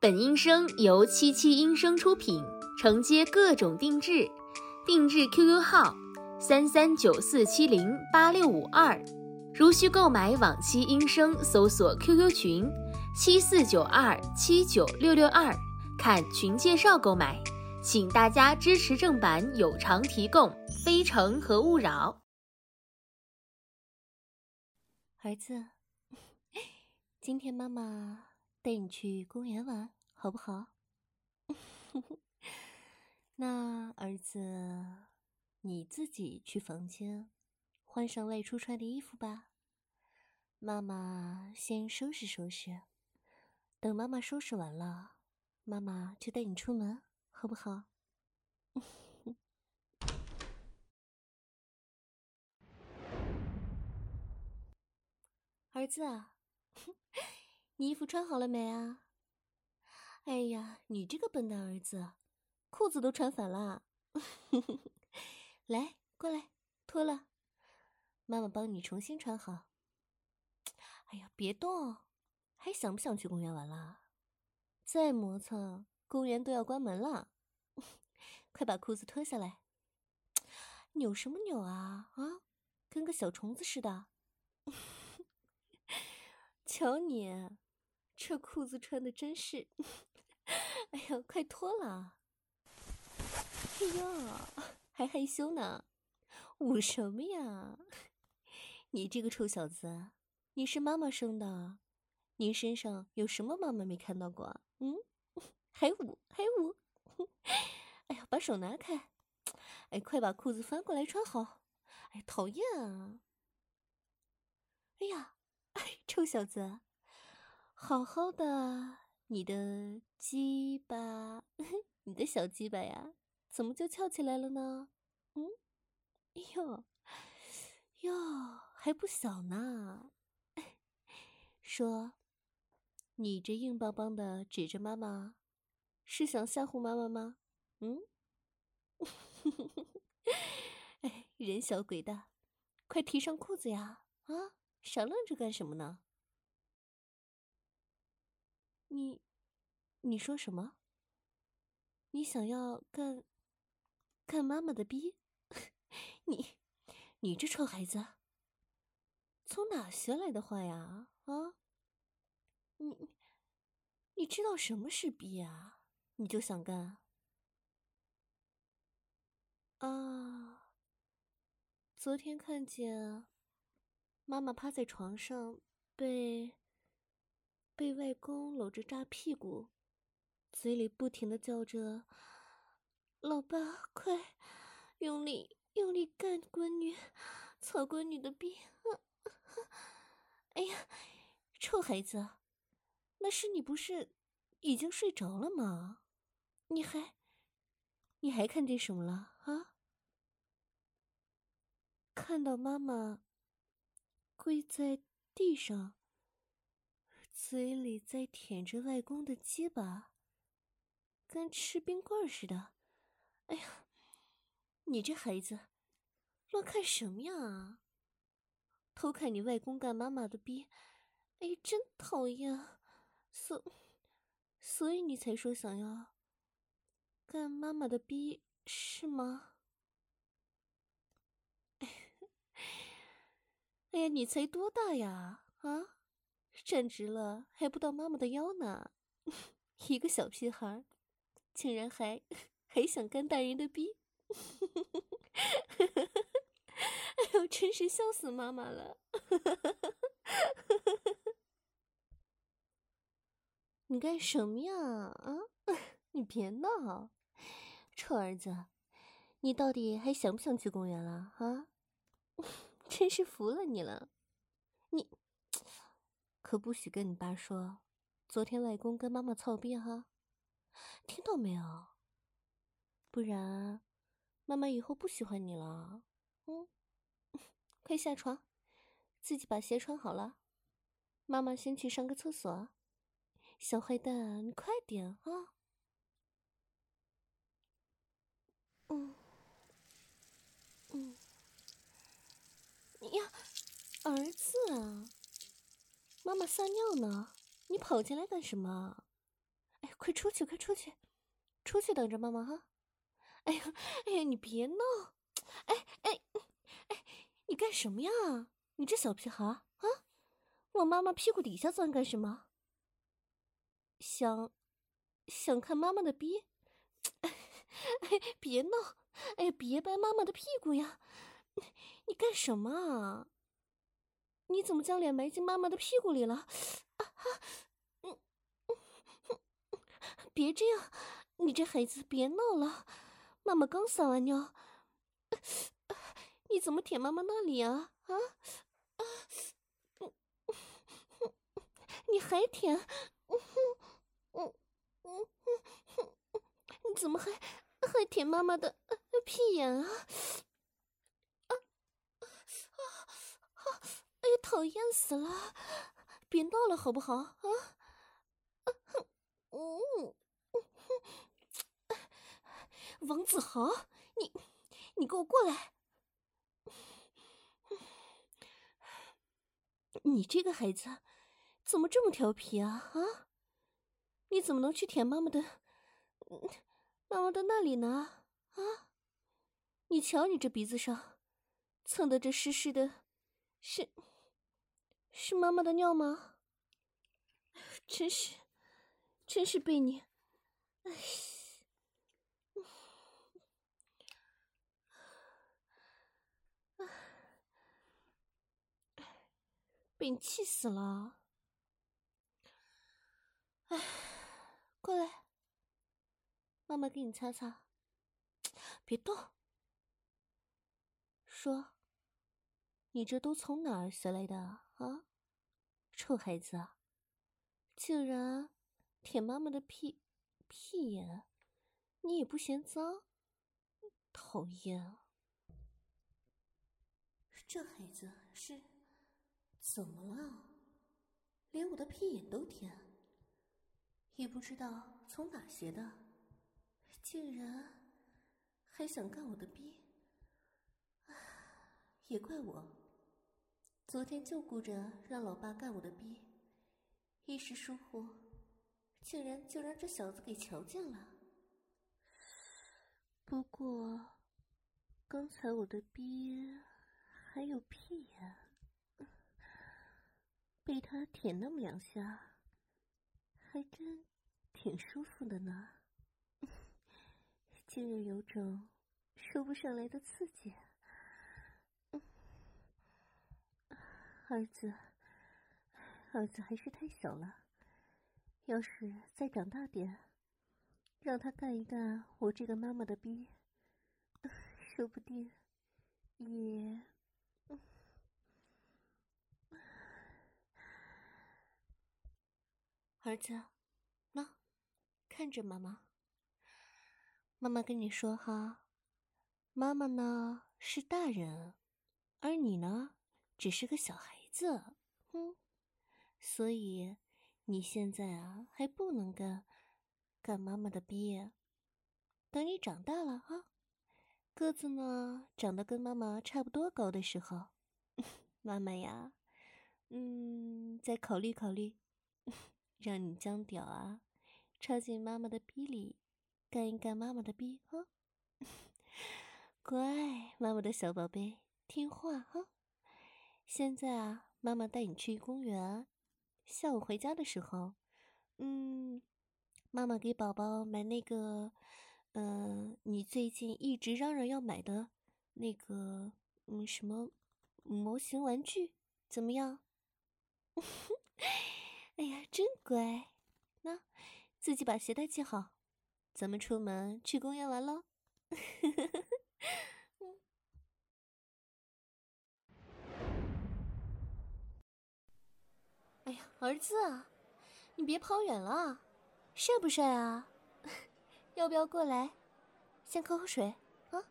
本音声由77音声出品，承接各种定制，定制 QQ 号3394708652。如需购买往期音声，搜索 QQ 群7492796662，看群介绍购买。请大家支持正版有偿提供，非诚和勿扰。 儿子，今天妈妈带你去公园玩，好不好？那儿子，你自己去房间换上外出穿的衣服吧。妈妈先收拾收拾，等妈妈收拾完了，妈妈就带你出门，好不好？儿子啊，你衣服穿好了没啊？哎呀，你这个笨蛋儿子，裤子都穿反了。来，过来，脱了，妈妈帮你重新穿好。哎呀，别动，还想不想去公园玩啦？再磨蹭，公园都要关门了。快把裤子脱下来。扭什么扭啊？啊，跟个小虫子似的。瞧你，这裤子穿的真是……哎呀，快脱了！哎呀，还害羞呢，捂什么呀？你这个臭小子，你是妈妈生的，你身上有什么妈妈没看到过？嗯，还捂还捂！哎呀，把手拿开！哎，快把裤子翻过来穿好！哎，讨厌啊！哎呀，哎，臭小子，好好的，你的鸡巴，你的小鸡巴呀，怎么就翘起来了呢？嗯，哎呦，哟，还不小呢。说，你这硬邦邦的指着妈妈，是想吓唬妈妈吗？嗯？哎，人小鬼大，快提上裤子呀！啊，傻愣着干什么呢？你说什么？你想要干妈妈的逼？你你这臭孩子，从哪学来的话呀？啊，你你知道什么是逼啊？你就想干啊？昨天看见妈妈趴在床上被外公搂着扎屁股，嘴里不停地叫着：“老爸，快用力用力干闺女，操闺女的逼！”哎呀，臭孩子，那是你不是已经睡着了吗？你还看见什么了啊？看到妈妈跪在地上，嘴里在舔着外公的鸡巴，跟吃冰棍似的。哎呀，你这孩子乱看什么呀？偷看你外公干妈妈的逼，哎，真讨厌。所以你才说想要干妈妈的逼是吗？哎呀，你才多大呀？啊，站直了还不到妈妈的腰呢。一个小屁孩，竟然还想干大人的逼。哎呦，真是笑死妈妈了。你干什么呀？啊，你别闹，臭儿子，你到底还想不想去公园了啊？真是服了你了，你可不许跟你爸说，昨天外公跟妈妈操逼哈，听到没有？不然妈妈以后不喜欢你了。嗯，快下床，自己把鞋穿好了，妈妈先去上个厕所。小坏蛋，你快点啊！嗯嗯，呀，儿子啊，妈妈撒尿呢，你跑进来干什么？哎， 快出去，快出去，出去等着妈妈哈！哎呀，哎呀，你别闹！哎哎哎，你干什么呀？你这小屁孩啊！往妈妈屁股底下钻干什么？想看妈妈的逼？哎，别闹！哎呀，别掰妈妈的屁股呀！你干什么啊？你怎么将脸埋进妈妈的屁股里了？别这样，你这孩子别闹了，妈妈刚撒完尿。你怎么舔妈妈那里啊？你还舔？你怎么还舔妈妈的屁眼啊？哎呀，讨厌死了！别闹了好不好啊？王子豪，你给我过来！你这个孩子怎么这么调皮啊？你怎么能去舔妈妈的那里呢？你瞧你这鼻子上蹭的这湿湿的，是妈妈的尿吗？真是被你，被你气死了！哎，过来，妈妈给你擦擦。别动！说，你这都从哪儿学来的啊？臭孩子，竟然舔妈妈的屁眼，你也不嫌脏？讨厌啊！这孩子是怎么了？连我的屁眼都舔，也不知道从哪学的，竟然还想干我的逼！也怪我，昨天就顾着让老爸干我的逼，一时疏忽，竟然就让这小子给瞧见了。不过，刚才我的逼还有屁眼，被他舔那么2下，还真挺舒服的呢。竟然有种说不上来的刺激。儿子还是太小了，要是再长大点，让他干一干我这个妈妈的逼，说不定也……儿子，那看着妈妈。妈妈跟你说哈，妈妈呢是大人，而你呢只是个小孩子，所以你现在啊还不能干妈妈的逼。等你长大了个子呢长得跟妈妈差不多高的时候，妈妈呀，再考虑考虑，让你将屌啊插进妈妈的逼里，干一干妈妈的逼乖，妈妈的小宝贝，听话现在啊，妈妈带你去公园，下午回家的时候，妈妈给宝宝买那个，你最近一直嚷嚷要买的那个，什么模型玩具，怎么样？哎呀，真乖！那自己把鞋带系好，咱们出门去公园玩喽。哎呀，儿子，你别跑远了，帅不帅啊？要不要过来，先喝口水啊？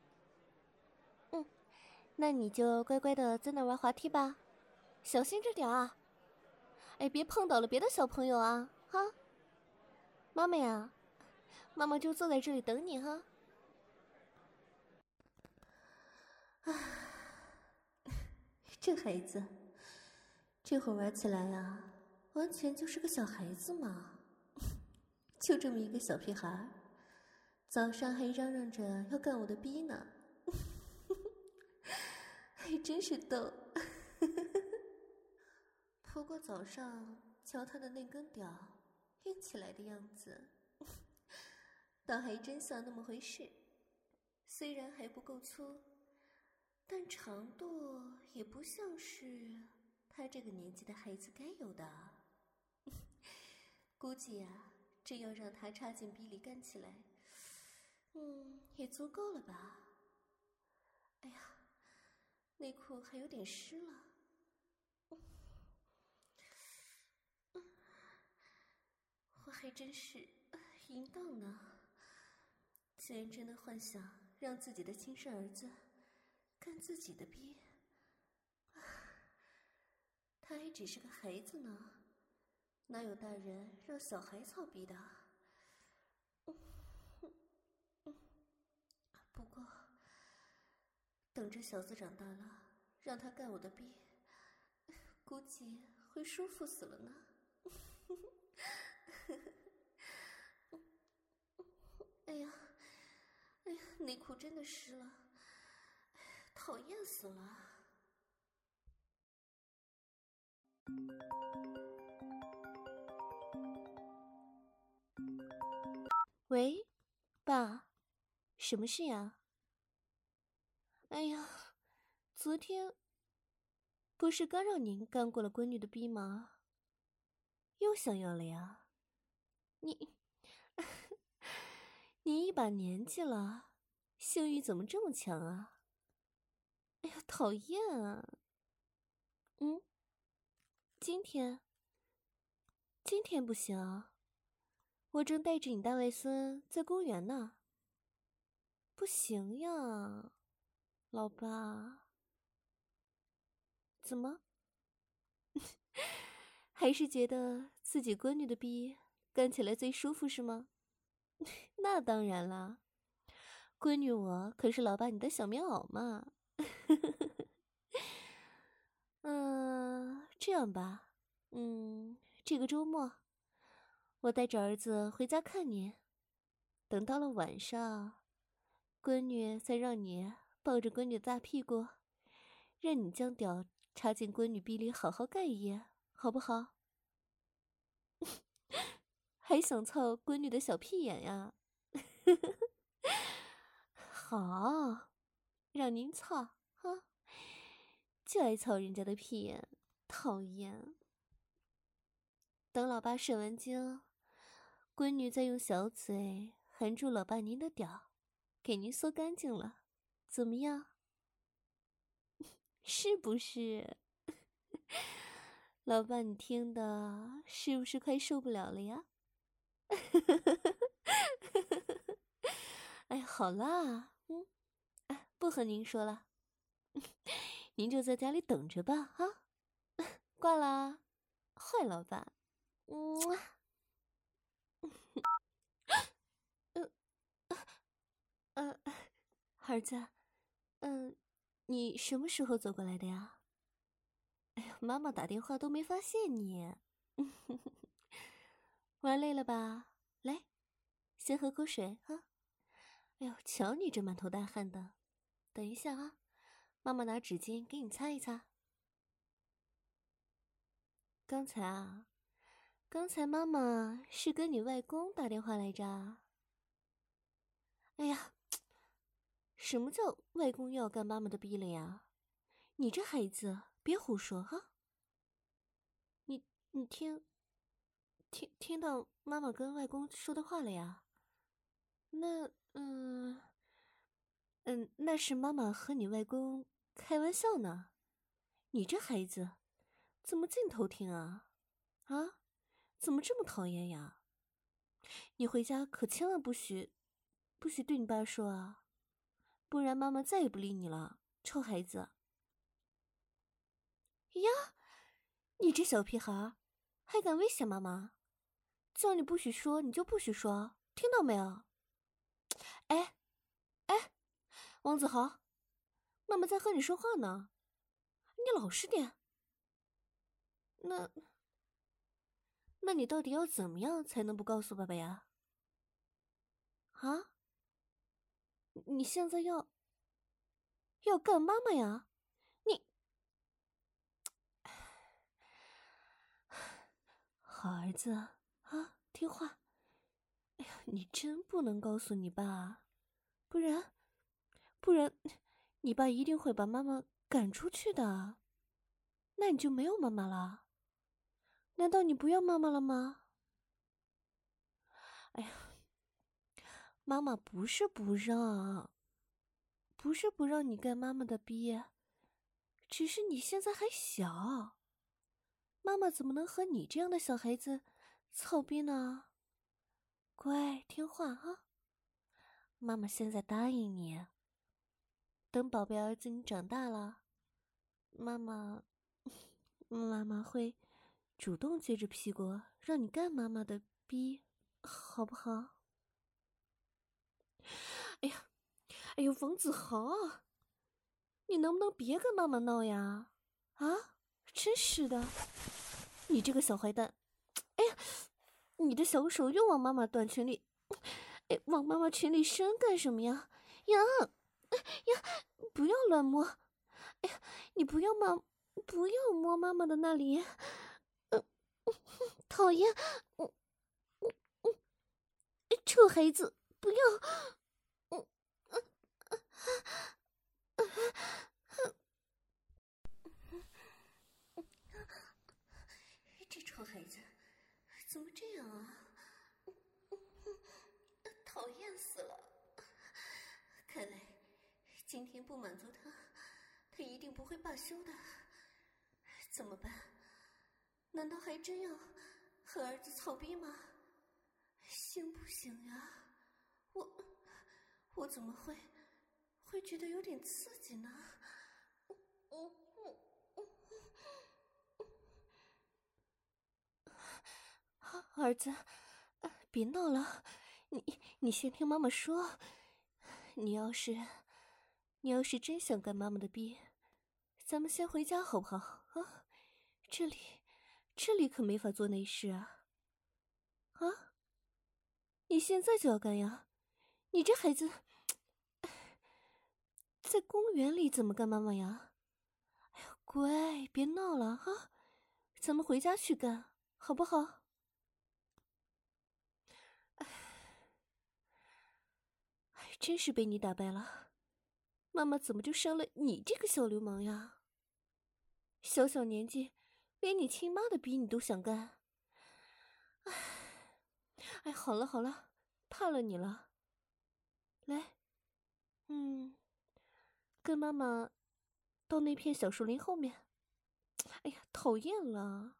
那你就乖乖的在那玩滑梯吧，小心着点啊！哎，别碰倒了别的小朋友啊！妈妈呀，妈妈就坐在这里等你哈。这孩子，这会儿玩起来啊，完全就是个小孩子嘛。 就这么一个小屁孩，早上还嚷嚷着要干我的逼呢，还真是逗。不过早上瞧他的那根屌硬起来的样子，倒还真像那么回事。虽然还不够粗，但长度也不像是他这个年纪的孩子该有的。估计呀，真要让他插进逼里干起来，也足够了吧。哎呀，内裤还有点湿了。我还真是淫荡呢，竟然真的幻想让自己的亲生儿子干自己的逼。他还只是个孩子呢，哪有大人让小孩操逼的？不过等着小子长大了让他干我的逼，估计会舒服死了呢。哎呀，内裤真的湿了，讨厌死了。喂，爸，什么事呀？哎呀，昨天不是刚让您干过了闺女的逼吗？又想要了呀？你一把年纪了，性欲怎么这么强啊？哎呀，讨厌啊！今天不行啊，我正带着你大外孙在公园呢。不行呀，老爸。怎么？还是觉得自己闺女的逼干起来最舒服是吗？那当然啦，闺女我可是老爸你的小棉袄嘛。这样吧，这个周末我带着儿子回家看你，等到了晚上，闺女再让你抱着闺女的大屁股，让你将屌插进闺女逼里好好干一夜，好不好？还想操闺女的小屁眼呀？好，让您操哈，就爱操人家的屁眼，讨厌。等老爸射完精，闺女再用小嘴含住老爸您的屌，给您嗦干净了，怎么样？是不是？老爸，你听的是不是快受不了了呀？哎，好啦，不和您说了，您就在家里等着吧，哈，挂啦，坏老爸，儿子，你什么时候走过来的呀？哎呀，妈妈打电话都没发现你，玩累了吧？来，先喝口水啊。哎呦，瞧你这满头大汗的，等一下啊，妈妈拿纸巾给你擦一擦。刚才妈妈是跟你外公打电话来着。哎呀，什么叫外公又要干妈妈的逼了呀？你这孩子别胡说哈！你听到妈妈跟外公说的话了呀？那那是妈妈和你外公开玩笑呢。你这孩子怎么净偷听啊？啊，怎么这么讨厌呀？你回家可千万不许对你爸说啊，不然妈妈再也不理你了，臭孩子！呀，你这小屁孩还敢威胁妈妈？叫你不许说你就不许说，听到没有？哎，王子豪，妈妈在和你说话呢，你老实点。那你到底要怎么样才能不告诉爸爸呀？ 啊？你现在要干妈妈呀？你好儿子啊，听话。哎呀，你真不能告诉你爸，不然你爸一定会把妈妈赶出去的。那你就没有妈妈了？难道你不要妈妈了吗？哎呀，妈妈不是不让，不是不让你干妈妈的逼，只是你现在还小，妈妈怎么能和你这样的小孩子操逼呢？乖，听话啊！妈妈现在答应你，等宝贝儿子你长大了，妈妈会主动撅着屁股让你干妈妈的逼，好不好？哎呀，哎呦，王子豪，你能不能别跟妈妈闹呀？啊，真是的，你这个小坏蛋！哎呀，你的小手又往妈妈短裙里，哎，往妈妈裙里伸干什么呀？呀，呀，不要乱摸！哎呀，你不要摸妈妈的那里，讨厌！臭孩子，不要！这臭孩子怎么这样啊？讨厌死了！看来今天不满足他，他一定不会罢休的。怎么办？难道还真要和儿子操逼吗？行不行呀？我怎么会觉得有点刺激呢？儿子，别闹了，你先听妈妈说。你要是真想干妈妈的逼，咱们先回家好不好？啊，这里可没法做内事啊！啊，你现在就要干呀？你这孩子，在公园里怎么干妈妈呀？哎呀，乖，别闹了啊！咱们回家去干，好不好？哎，真是被你打败了。妈妈怎么就生了你这个小流氓呀？小小年纪，连你亲妈的逼你都想干。哎，好了好了，怕了你了。来，跟妈妈到那片小树林后面。哎呀，讨厌了！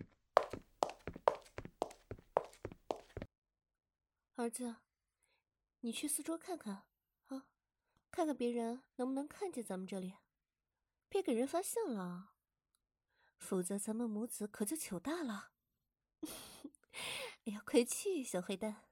儿子，你去四周看看啊，看看别人能不能看见咱们这里，别给人发现了，否则咱们母子可就糗大了。哎呀，快去，小坏蛋！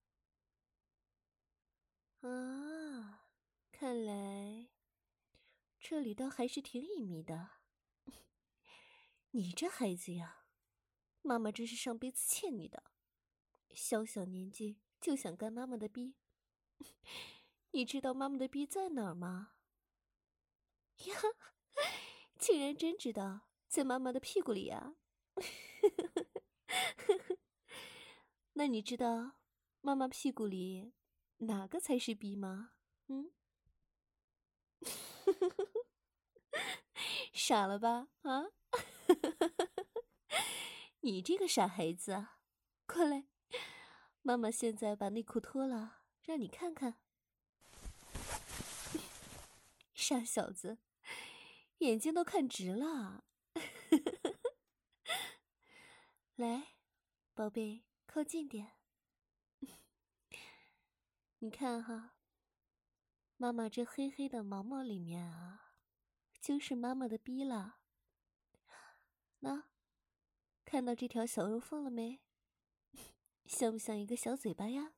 啊，看来这里倒还是挺隐秘的。你这孩子呀，妈妈真是上辈子欠你的，小小年纪就想干妈妈的逼。你知道妈妈的逼在哪儿吗？呀，竟然真知道，在妈妈的屁股里呀！那你知道妈妈屁股里哪个才是逼吗？傻了吧？啊？你这个傻孩子啊，过来，妈妈现在把内裤脱了，让你看看。傻小子，眼睛都看直了。来，宝贝，靠近点。你看哈，妈妈这黑黑的毛毛里面啊，就是妈妈的逼了。那，看到这条小肉缝了没？像不像一个小嘴巴呀？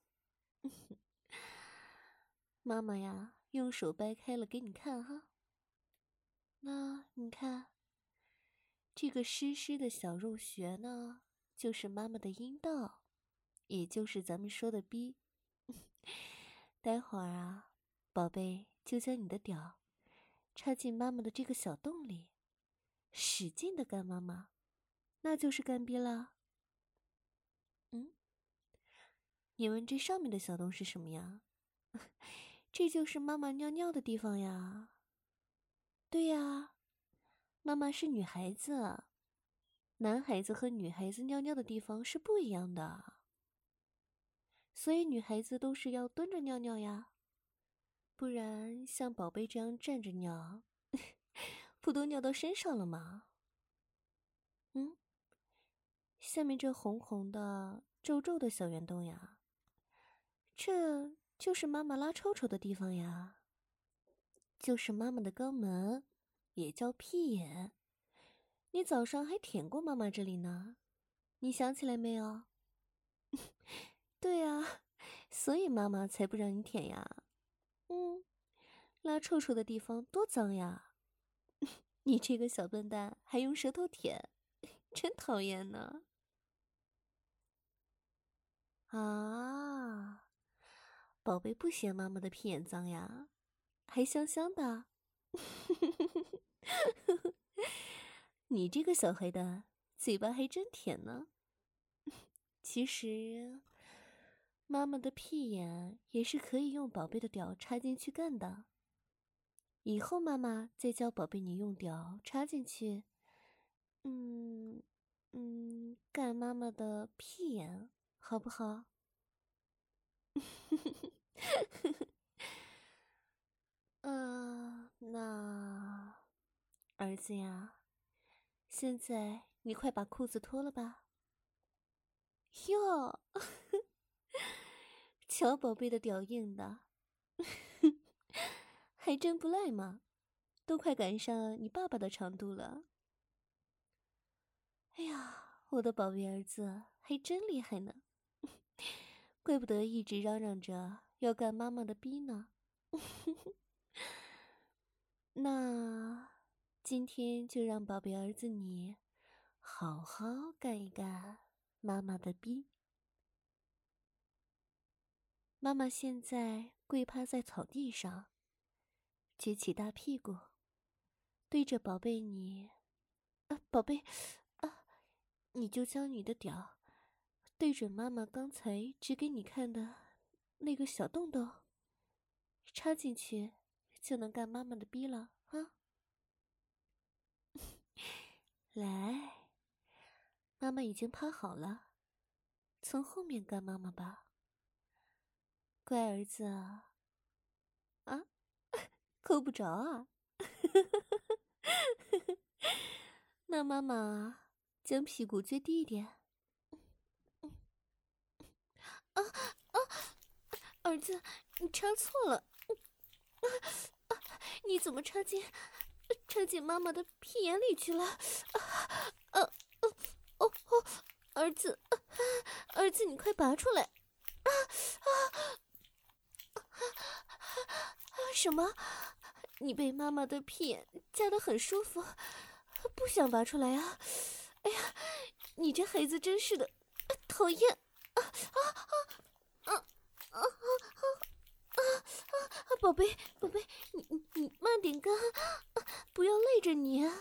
妈妈呀，用手掰开了给你看哈。那你看，这个湿湿的小肉穴呢，就是妈妈的阴道，也就是咱们说的逼。 待会儿啊，宝贝就将你的屌插进妈妈的这个小洞里，使劲的干妈妈，那就是干逼了。你问这上面的小洞是什么呀？这就是妈妈尿尿的地方呀。对呀，妈妈是女孩子，男孩子和女孩子尿尿的地方是不一样的，所以女孩子都是要蹲着尿尿呀，不然像宝贝这样站着尿，不都尿到身上了吗？下面这红红的、皱皱的小圆洞呀，这就是妈妈拉臭臭的地方呀，就是妈妈的肛门，也叫屁眼。你早上还舔过妈妈这里呢，你想起来没有？对啊，所以妈妈才不让你舔呀。拉臭臭的地方多脏呀！你这个小笨蛋还用舌头舔，真讨厌呢。啊，宝贝不嫌妈妈的屁眼脏呀，还香香的。你这个小坏蛋，嘴巴还真甜呢。其实，妈妈的屁眼也是可以用宝贝的屌插进去干的。以后妈妈再教宝贝你用屌插进去，干妈妈的屁眼，好不好？那儿子呀，现在你快把裤子脱了吧。哟，瞧宝贝的屌硬的，还真不赖嘛，都快赶上你爸爸的长度了。哎呀，我的宝贝儿子还真厉害呢，怪不得一直嚷嚷着要干妈妈的逼呢。那今天就让宝贝儿子你好好干一干妈妈的逼。妈妈现在跪趴在草地上，撅起大屁股，对着宝贝你，宝贝，你就将你的屌对准妈妈刚才指给你看的那个小洞洞，插进去就能干妈妈的逼了啊！来，妈妈已经趴好了，从后面干妈妈吧，乖儿子啊！啊，够不着啊！那妈妈将屁股撅低一点。儿子，你插错了。你怎么插进妈妈的屁眼里去了？儿子，你快拔出来！什么？你被妈妈的屁眼夹得很舒服，不想拔出来啊？哎呀，你这孩子真是的，讨厌！宝贝，你慢点干，不要累着你啊！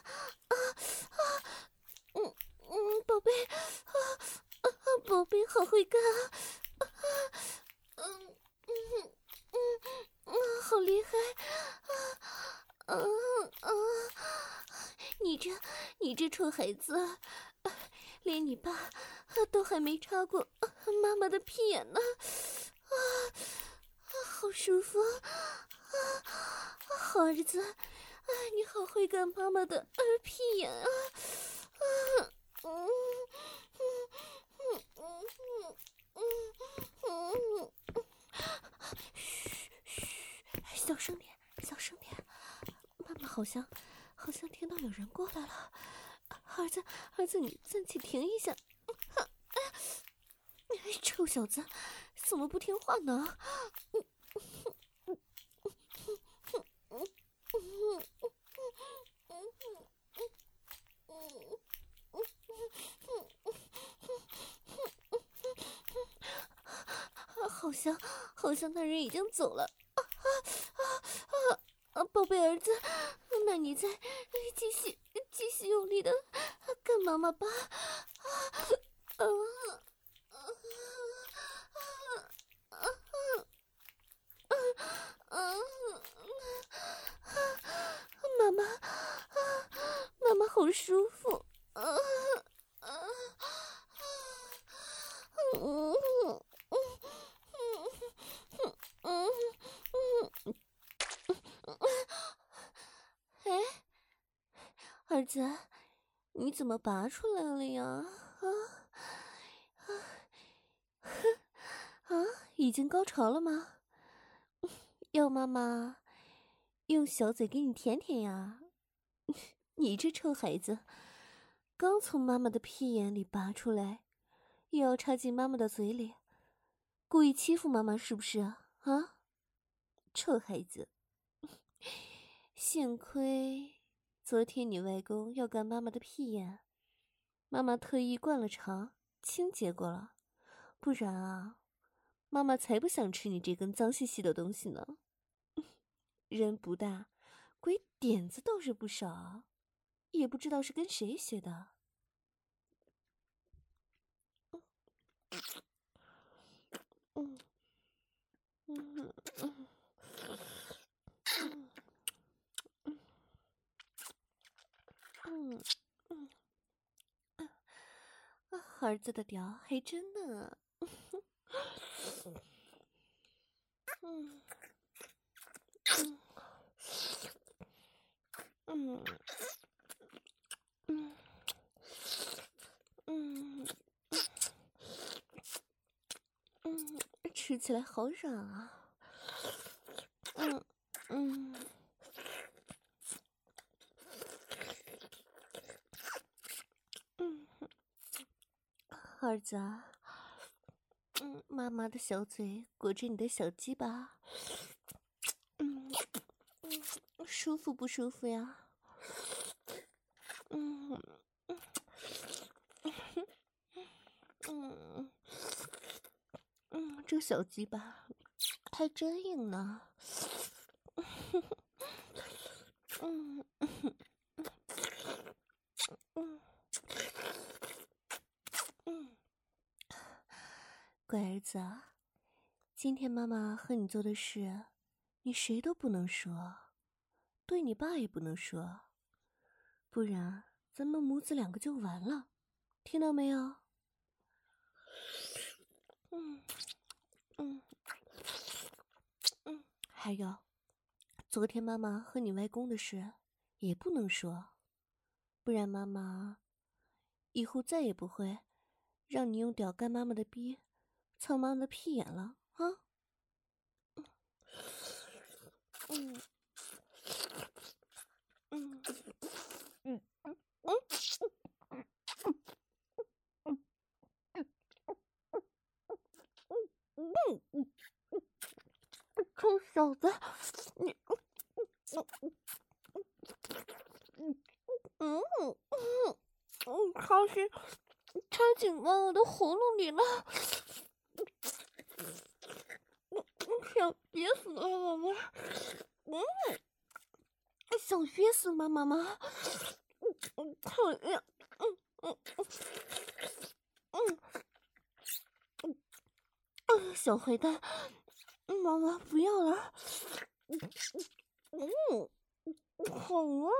宝贝，宝贝好会干啊！好厉害！你这臭孩子，连你爸都还没插过妈妈的屁眼呢！好舒服！好儿子，你好会干妈妈的屁眼啊！小声点，小声点，妈妈好像听到有人过来了。儿子，你暂且停一下。臭小子，怎么不听话呢？ 好像那人已经走了。宝贝儿子，那你再继续用力的干妈妈吧。妈妈好舒服。哎，儿子，你怎么拔出来了呀？已经高潮了吗？要妈妈用小嘴给你舔舔呀？你这臭孩子，刚从妈妈的屁眼里拔出来，又要插进妈妈的嘴里，故意欺负妈妈是不是啊？臭孩子！幸亏昨天你外公要干妈妈的屁眼，妈妈特意灌了肠清洁过了，不然啊，妈妈才不想吃你这根脏兮兮的东西呢。人不大，鬼点子倒是不少，也不知道是跟谁学的。儿子的屌还真嫩。吃起来好软啊。儿子啊，妈妈的小嘴裹着你的小鸡巴，舒服不舒服呀？这小鸡巴还真硬呢。乖儿子啊，今天妈妈和你做的事，你谁都不能说，对你爸也不能说，不然咱们母子两个就完了，听到没有？还有，昨天妈妈和你外公的事也不能说，不然妈妈以后再也不会让你用屌干妈妈的逼，蹭妈妈的屁眼了啊！臭小子，你，他是插进妈妈的喉咙里了，想憋死妈妈吗？想约死妈妈吗？讨厌！小坏蛋，妈妈不要了。好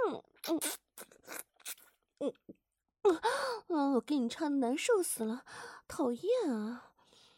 啊！我给你插的难受死了，讨厌啊！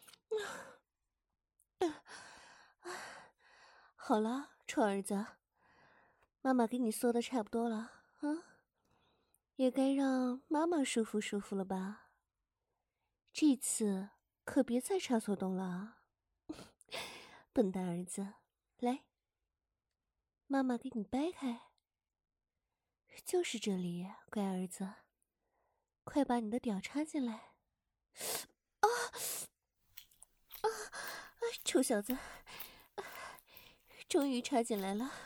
好了，臭儿子，妈妈给你缩的差不多了啊，也该让妈妈舒服舒服了吧？这次可别再插错洞了啊！笨蛋儿子，来，妈妈给你掰开，就是这里，乖儿子，快把你的屌插进来！臭小子，终于插进来了，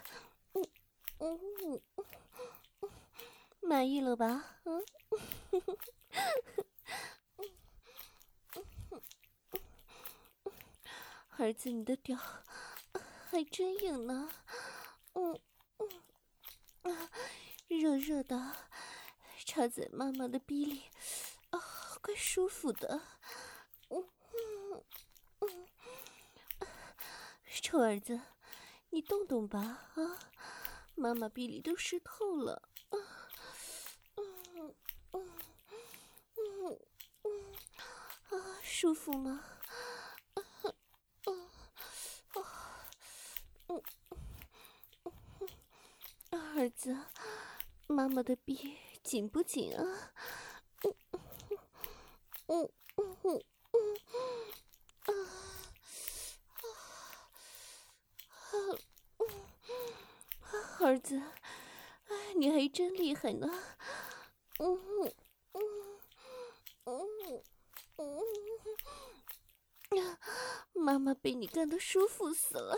满意了吧？ 儿子，你的屌还真硬呢。热热的，插在妈妈的逼里，怪舒服的。臭儿子，你动动吧，妈妈逼里都湿透了。舒服吗？儿子，妈妈的逼紧不紧啊？儿子，你还真厉害呢。妈妈被你干得舒服死了。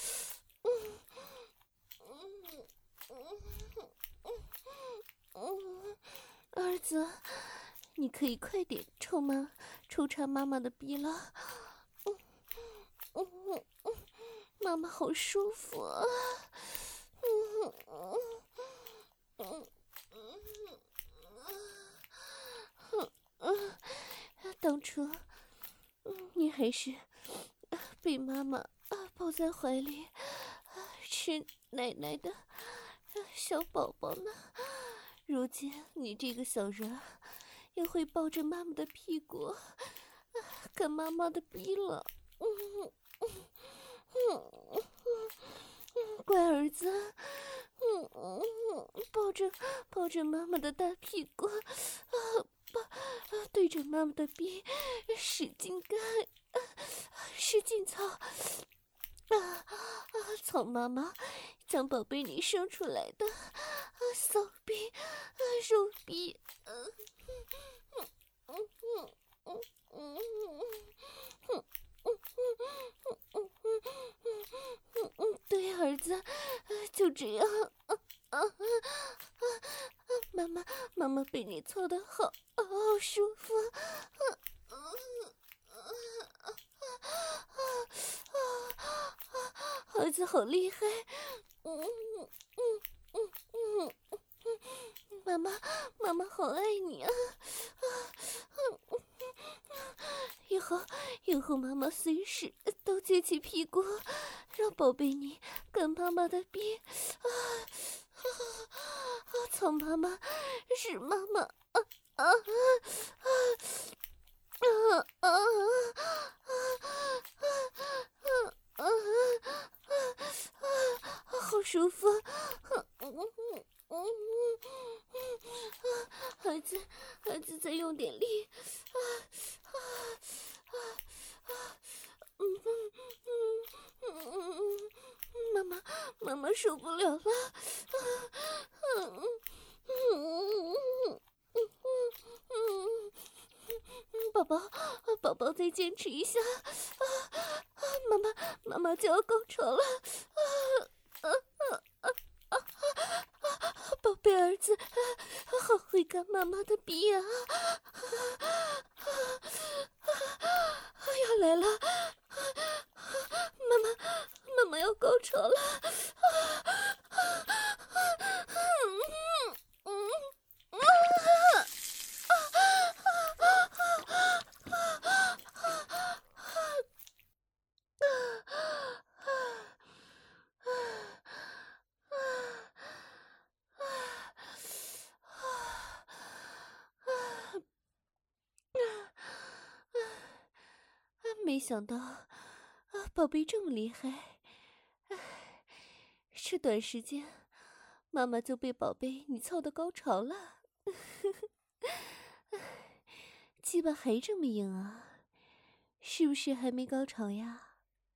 儿子，你可以快点抽插妈妈的逼了。妈妈好舒服啊。当初你还是被妈妈抱在怀里吃奶奶的小宝宝呢，如今你这个小人也会抱着妈妈的屁股干妈妈的逼了。乖儿子，抱着妈妈的大屁股，对着妈妈的逼使劲干，使劲操。操妈妈将宝贝你生出来的骚逼肉逼。对，儿子，就这样。妈妈被你操得好舒服。儿子好厉害。妈妈好爱你啊。以后妈妈随时都撅起屁股，让宝贝你干妈妈的逼。操妈妈，是妈妈。好舒服。儿子再用点力。妈妈受不了了。宝宝再坚持一下。妈妈就要高潮了。宝贝儿子好会干妈妈的逼啊。要来了。妈妈要高潮了。没想到宝贝这么厉害。这短时间妈妈就被宝贝你操到高潮了。鸡巴还这么硬啊，是不是还没高潮呀？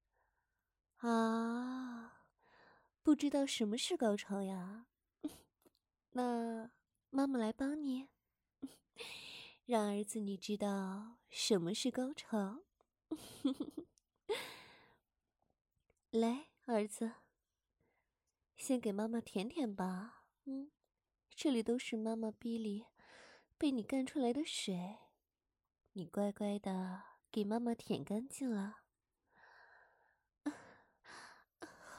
不知道什么是高潮呀？那妈妈来帮你，让儿子你知道什么是高潮。来，儿子，先给妈妈舔舔吧。这里都是妈妈逼里被你干出来的水，你乖乖的给妈妈舔干净了。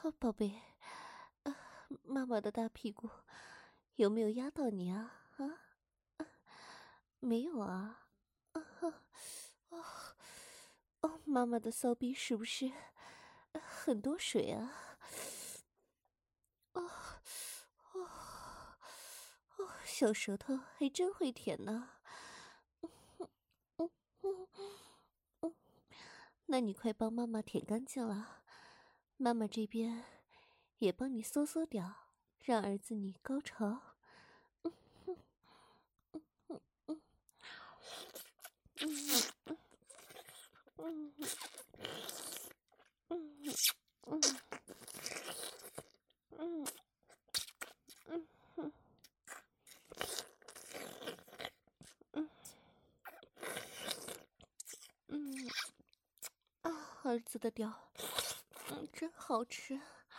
宝贝，妈妈的大屁股有没有压到你啊？没有啊。妈妈的骚逼是不是很多水啊？小舌头还真会舔呢。那你快帮妈妈舔干净了，妈妈这边也帮你缩缩掉，让儿子你高潮。儿子的屌，真好吃。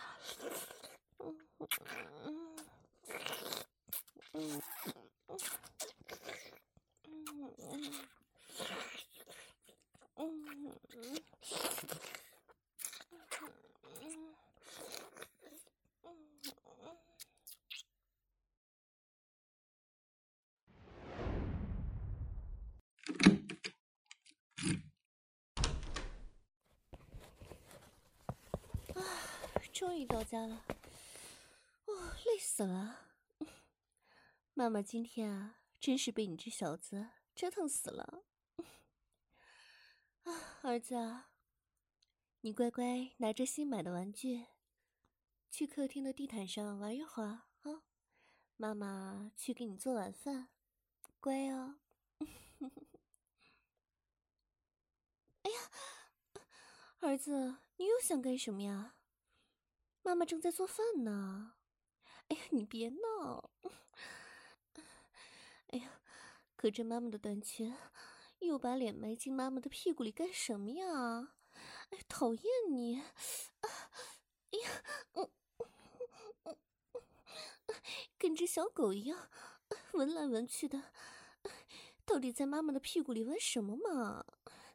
终于到家了，累死了。妈妈今天啊，真是被你这小子折腾死了。儿子啊，你乖乖拿着新买的玩具，去客厅的地毯上玩一会儿啊。妈妈去给你做晚饭，乖哦。哎呀，儿子，你又想干什么呀？妈妈正在做饭呢。哎呀，你别闹。哎呀，可这妈妈的短裙又把脸埋进妈妈的屁股里干什么呀？哎，讨厌你！哎呀，跟只小狗一样，闻来闻去的，到底在妈妈的屁股里闻什么嘛？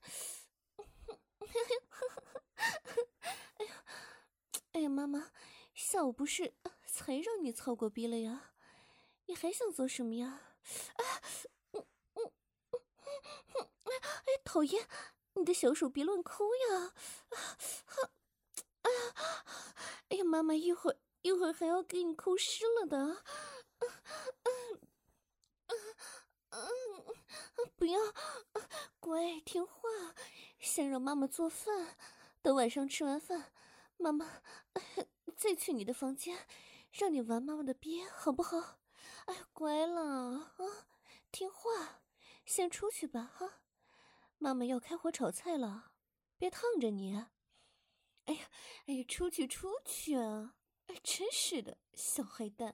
哎呀，妈妈，下午不是才让你操过逼了呀？你还想做什么呀？哎，讨厌！你的小手别乱抠呀！哎呀，妈妈一会儿还要给你抠湿了的。不要，乖，听话，先让妈妈做饭，等晚上吃完饭，妈妈再去你的房间，让你玩妈妈的逼，好不好？哎，乖了啊，听话，先出去吧哈。妈妈要开火炒菜了，别烫着你。哎呀，哎呀，出去出去啊！哎，真是的，小坏蛋。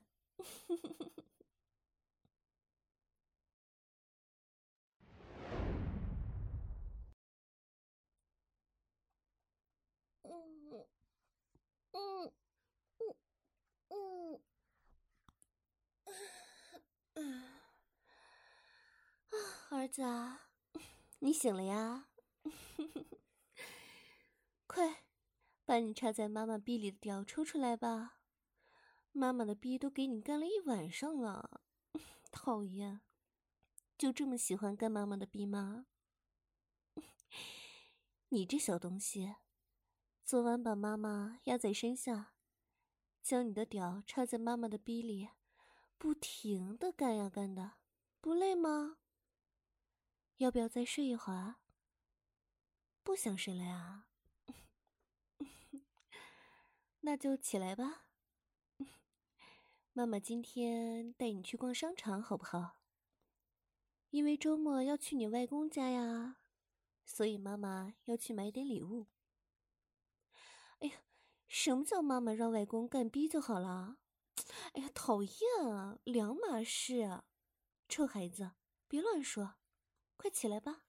嗯嗯嗯嗯儿子啊，你醒了呀？快，把你插在妈妈逼里的屌抽出来吧！妈妈的逼都给你干了一晚上了，讨厌！就这么喜欢干妈妈的逼吗？你这小东西，昨晚把妈妈压在身下，将你的屌插在妈妈的逼里，不停的干呀干的，不累吗？要不要再睡一会儿？不想睡了呀？那就起来吧。妈妈今天带你去逛商场好不好？因为周末要去你外公家呀，所以妈妈要去买点礼物。哎呀，什么叫妈妈让外公干逼就好了？哎呀，讨厌啊，两码事啊！臭孩子，别乱说，快起来吧。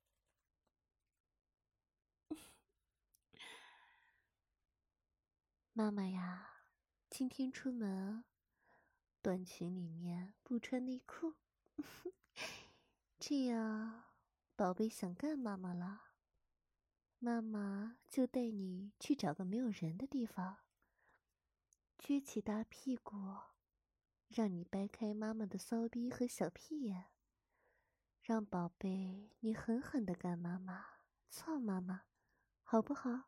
妈妈呀，今天出门，短裙里面不穿内裤，这样宝贝想干妈妈了，妈妈就带你去找个没有人的地方， 撅起大屁股，让你掰开妈妈的骚逼和小屁眼，让宝贝你狠狠地干妈妈，操妈妈，好不好？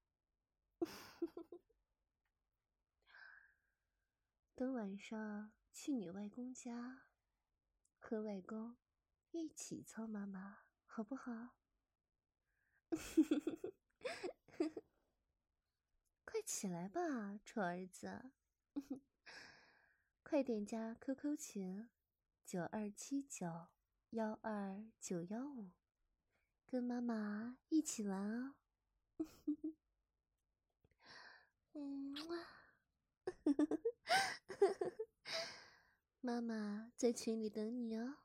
等晚上去你外公家，和外公一起操妈妈，好不好？快起来吧，臭儿子！快点加 QQ 群92791295，跟妈妈一起玩哦。妈妈在群里等你哦。